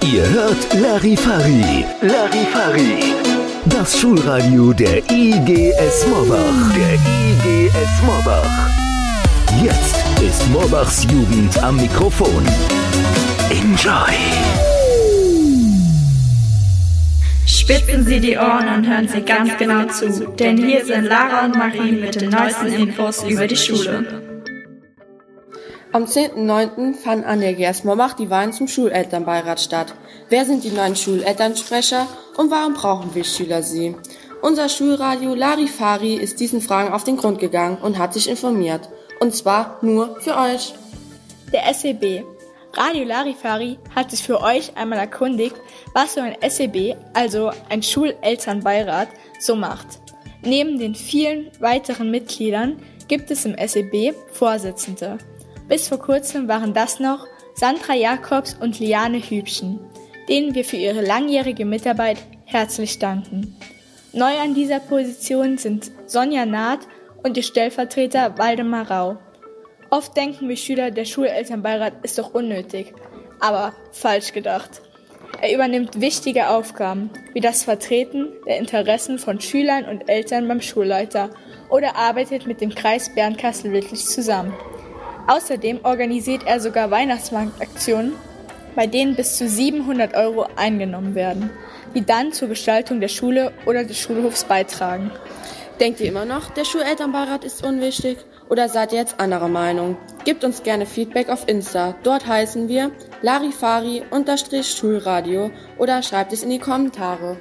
Ihr hört Larifari. Larifari. Das Schulradio der IGS Morbach. Der IGS Morbach. Jetzt ist Morbachs Jugend am Mikrofon. Enjoy. Spitzen Sie die Ohren und hören Sie ganz genau zu, denn hier sind Lara und Marie mit den neuesten Infos über die Schule. Am 10.09. fanden an der IGS Morbach die Wahlen zum Schulelternbeirat statt. Wer sind die neuen Schulelternsprecher und warum brauchen wir Schüler sie? Unser Schulradio Larifari ist diesen Fragen auf den Grund gegangen und hat sich informiert. Und zwar nur für euch. Der SEB. Radio Larifari hat sich für euch einmal erkundigt, was so ein SEB, also ein Schulelternbeirat, so macht. Neben den vielen weiteren Mitgliedern gibt es im SEB Vorsitzende. Bis vor kurzem waren das noch Sandra Jakobs und Liane Hübchen, denen wir für ihre langjährige Mitarbeit herzlich danken. Neu an dieser Position sind Sonja Naht und ihr Stellvertreter Waldemar Rau. Oft denken wir Schüler, der Schulelternbeirat ist doch unnötig, aber falsch gedacht. Er übernimmt wichtige Aufgaben, wie das Vertreten der Interessen von Schülern und Eltern beim Schulleiter oder arbeitet mit dem Kreis Bernkastel-Wittlich zusammen. Außerdem organisiert er sogar Weihnachtsmarktaktionen, bei denen bis zu 700 € eingenommen werden, die dann zur Gestaltung der Schule oder des Schulhofs beitragen. Denkt ihr immer noch, der Schulelternbeirat ist unwichtig? Oder seid ihr jetzt anderer Meinung? Gebt uns gerne Feedback auf Insta. Dort heißen wir Larifari_Schulradio oder schreibt es in die Kommentare.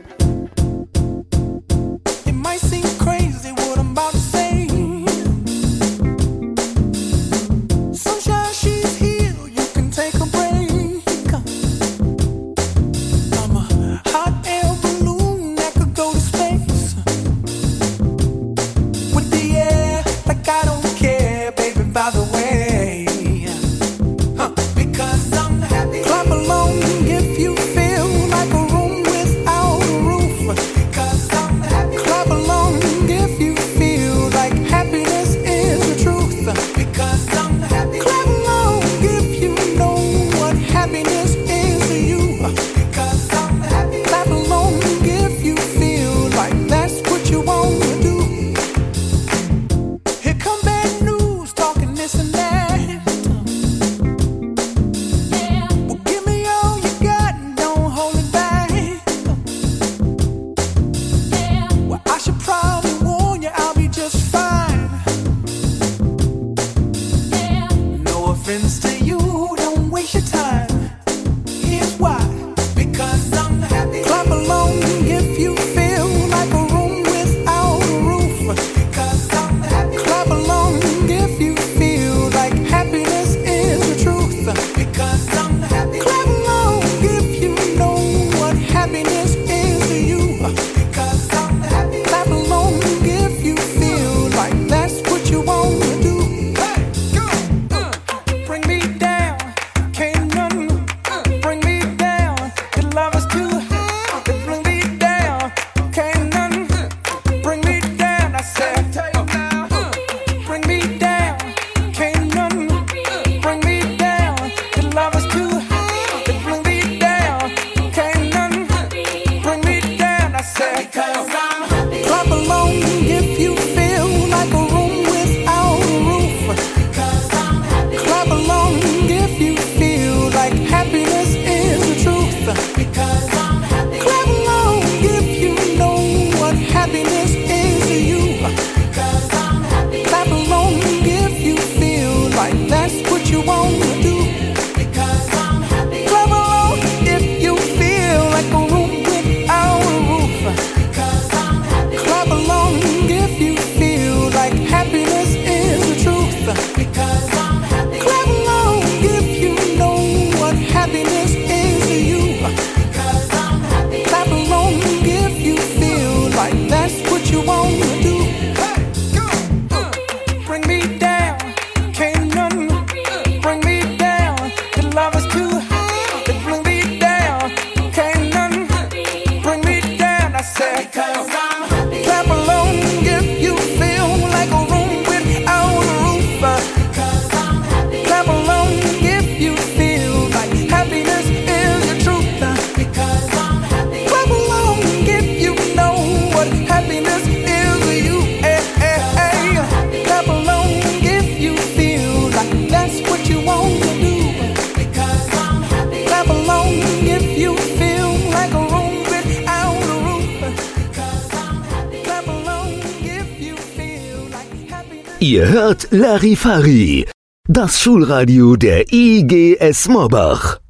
Ihr hört Larifari, das Schulradio der IGS Morbach.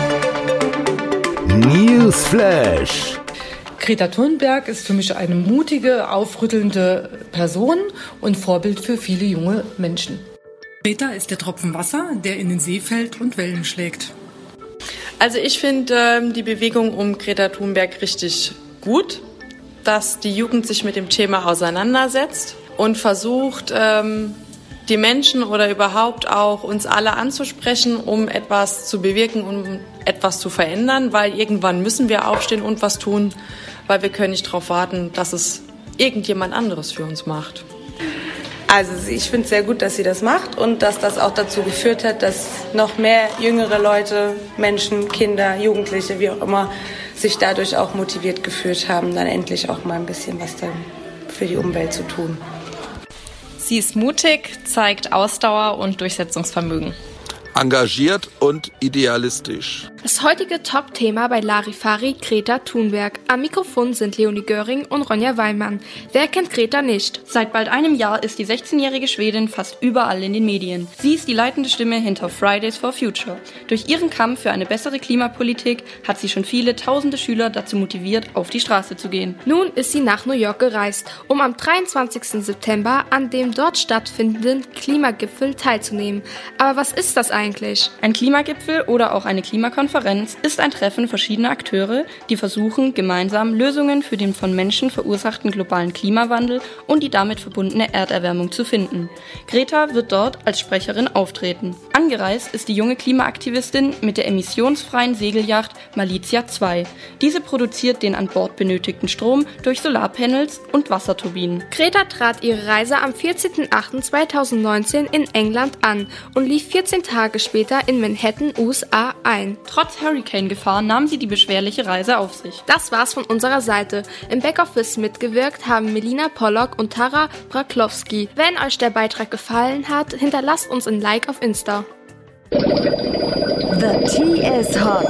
Newsflash. Greta Thunberg ist für mich eine mutige, aufrüttelnde Person und Vorbild für viele junge Menschen. Greta ist der Tropfen Wasser, der in den See fällt und Wellen schlägt. Also ich finde die Bewegung um Greta Thunberg richtig gut, dass die Jugend sich mit dem Thema auseinandersetzt und versucht, die Menschen oder überhaupt auch uns alle anzusprechen, um etwas zu bewirken, um etwas zu verändern, weil irgendwann müssen wir aufstehen und was tun, weil wir können nicht darauf warten, dass es irgendjemand anderes für uns macht. Also ich finde es sehr gut, dass sie das macht und dass das auch dazu geführt hat, dass noch mehr jüngere Leute, Menschen, Kinder, Jugendliche, wie auch immer, sich dadurch auch motiviert gefühlt haben, dann endlich auch mal ein bisschen was dann für die Umwelt zu tun. Sie ist mutig, zeigt Ausdauer und Durchsetzungsvermögen. Engagiert und idealistisch. Das heutige Top-Thema bei Larifari Greta Thunberg. Am Mikrofon sind Leonie Göring und Ronja Weinmann. Wer kennt Greta nicht? Seit bald einem Jahr ist die 16-jährige Schwedin fast überall in den Medien. Sie ist die leitende Stimme hinter Fridays for Future. Durch ihren Kampf für eine bessere Klimapolitik hat sie schon viele tausende Schüler dazu motiviert, auf die Straße zu gehen. Nun ist sie nach New York gereist, um am 23. September an dem dort stattfindenden Klimagipfel teilzunehmen. Aber was ist das eigentlich? Ein Klimagipfel oder auch eine Klimakonferenz ist ein Treffen verschiedener Akteure, die versuchen, gemeinsam Lösungen für den von Menschen verursachten globalen Klimawandel und die damit verbundene Erderwärmung zu finden. Greta wird dort als Sprecherin auftreten. Angereist ist die junge Klimaaktivistin mit der emissionsfreien Segelyacht Malizia 2. Diese produziert den an Bord benötigten Strom durch Solarpanels und Wasserturbinen. Greta trat ihre Reise am 14.08.2019 in England an und lief 14 Tage später in Manhattan, USA ein. Trotz Hurricane-Gefahr nahm sie die beschwerliche Reise auf sich. Das war's von unserer Seite. Im Backoffice mitgewirkt haben Melina Pollock und Tara Braklowski. Wenn euch der Beitrag gefallen hat, hinterlasst uns ein Like auf Insta. The Tea is hot.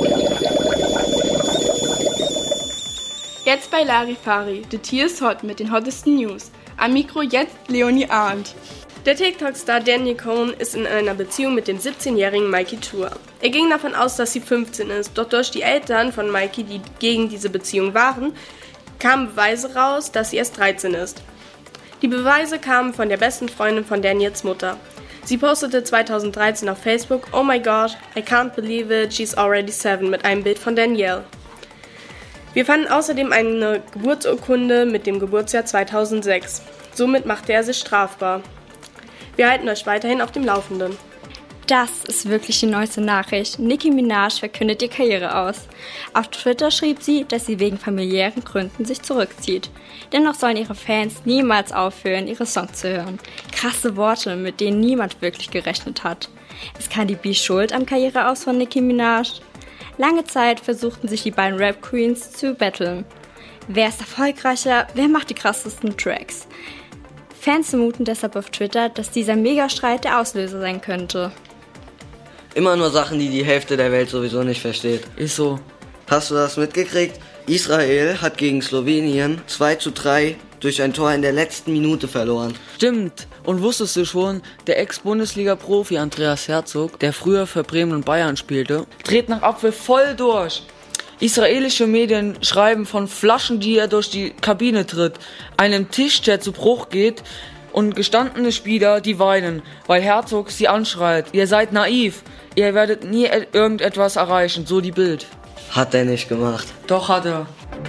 Jetzt bei Larifari, The Tea is hot mit den hottesten News. Am Mikro jetzt Leonie Arndt. Der TikTok-Star Daniel Cohn ist in einer Beziehung mit dem 17-jährigen Mikey Tour. Er ging davon aus, dass sie 15 ist, doch durch die Eltern von Mikey, die gegen diese Beziehung waren, kamen Beweise raus, dass sie erst 13 ist. Die Beweise kamen von der besten Freundin von Daniels Mutter. Sie postete 2013 auf Facebook, "Oh my God, I can't believe it, she's already 7" mit einem Bild von Danielle. Wir fanden außerdem eine Geburtsurkunde mit dem Geburtsjahr 2006. Somit machte er sich strafbar. Wir halten euch weiterhin auf dem Laufenden. Das ist wirklich die neueste Nachricht. Nicki Minaj verkündet ihr Karriere aus. Auf Twitter schrieb sie, dass sie wegen familiären Gründen sich zurückzieht. Dennoch sollen ihre Fans niemals aufhören, ihre Songs zu hören. Krasse Worte, mit denen niemand wirklich gerechnet hat. Ist Cardi B schuld am Karriereaus von Nicki Minaj? Lange Zeit versuchten sich die beiden Rap-Queens zu battlen. Wer ist erfolgreicher? Wer macht die krassesten Tracks? Fans vermuten deshalb auf Twitter, dass dieser Megastreit der Auslöser sein könnte. Immer nur Sachen, die die Hälfte der Welt sowieso nicht versteht. Ist so. Hast du das mitgekriegt? Israel hat gegen Slowenien 2:3 durch ein Tor in der letzten Minute verloren. Stimmt. Und wusstest du schon, der Ex-Bundesliga-Profi Andreas Herzog, der früher für Bremen und Bayern spielte, dreht nach Abpfiff voll durch. Israelische Medien schreiben von Flaschen, die er durch die Kabine tritt, einem Tisch, der zu Bruch geht, und gestandene Spieler, die weinen, weil Herzog sie anschreit. Ihr seid naiv, ihr werdet nie irgendetwas erreichen, so die Bild. Hat er nicht gemacht. Doch hat er.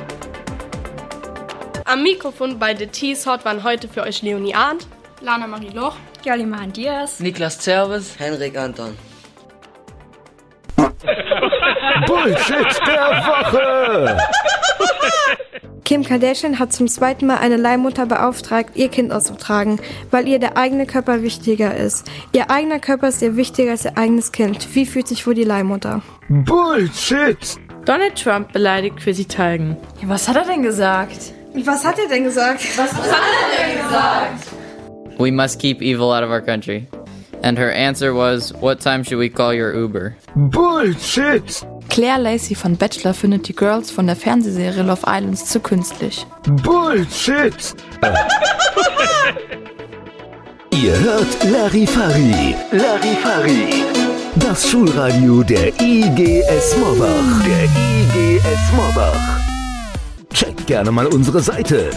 Am Mikrofon bei The Tea is hot waren heute für euch Leonie Arndt, Lana Marie Loch, Jaliman Diaz, Niklas Zerves, Henrik Anton. Bullshit der Woche! Kim Kardashian hat zum zweiten Mal eine Leihmutter beauftragt, ihr Kind auszutragen, weil ihr der eigene Körper wichtiger ist. Ihr eigener Körper ist ihr wichtiger als ihr eigenes Kind. Wie fühlt sich wohl die Leihmutter? Bullshit! Donald Trump beleidigt Chrissy Teigen. Ja, was hat er denn gesagt? Was hat er denn gesagt? We must keep evil out of our country. And her answer was, what time should we call your Uber? Bullshit! Claire Lacey von Bachelor findet die Girls von der Fernsehserie Love Island zu künstlich. Bullshit! Ihr hört Larifari. Larifari. Das Schulradio der IGS Morbach. Der IGS Morbach. Checkt gerne mal unsere Seite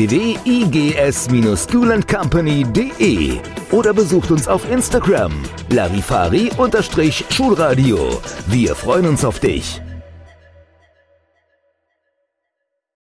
www.igs-schoolandcompany.de oder besucht uns auf Instagram Larifari_Schulradio. Wir freuen uns auf dich.